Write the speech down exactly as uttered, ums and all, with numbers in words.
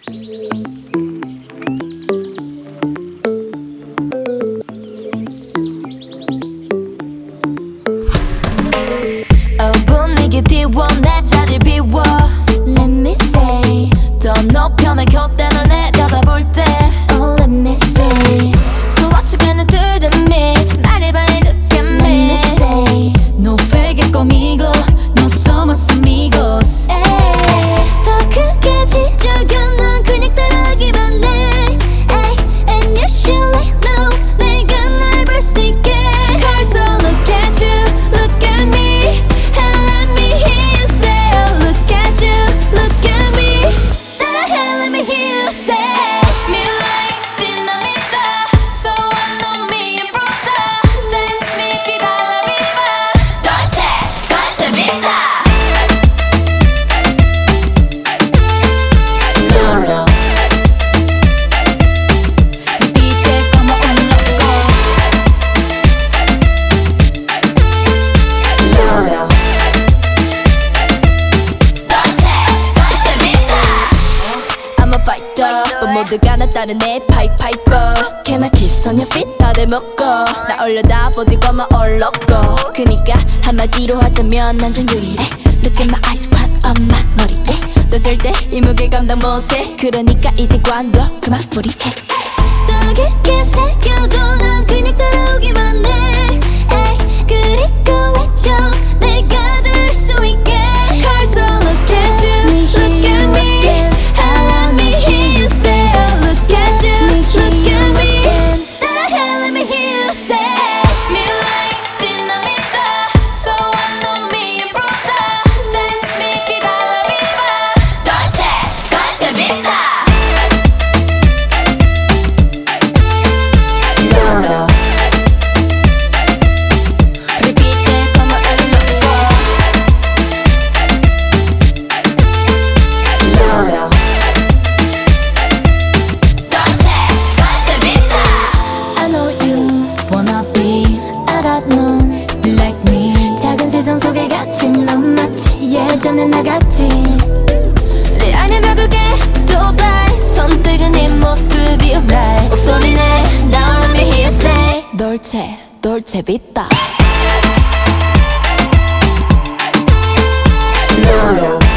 분위기 띄워 내 자리 비워 Let me say 더 높여 내 곁에 널 내려다볼 때 Oh let me say So what you gonna do to me 말해봐 and look at me Let me say No fake conmigo No somos amigos 더 크게 지저귀 난 그냥 따라하기만 해 And you should let know 내가 날 볼 수 있게 Cause so look at you Look at me 모두가 나 따른 내 파이파이버 Can I kiss on your feet? 다들 먹고 나 올려다보지 거마 얼럭고 그니까 한마디로 하자면 난 좀 유일해 Look at my eyes, crown on my 머리에 너 절대 이 무게 감당 못해 그러니까 이제 관둬 그만 무리해 더 깊게 새겨도 난 그냥 따라오기만 해 에이, 그리고 외쳐 내가 될 수 있게 Cause I look at you, look at me And let me hear you say 세상 속에 갇힌 넌 마치 예전에 나 같지 내 안에 벽을 깨도 돼 선택은 네 모두 be right 목소리 내 Now let me hear you say Dolce, Dolce Vita Lolo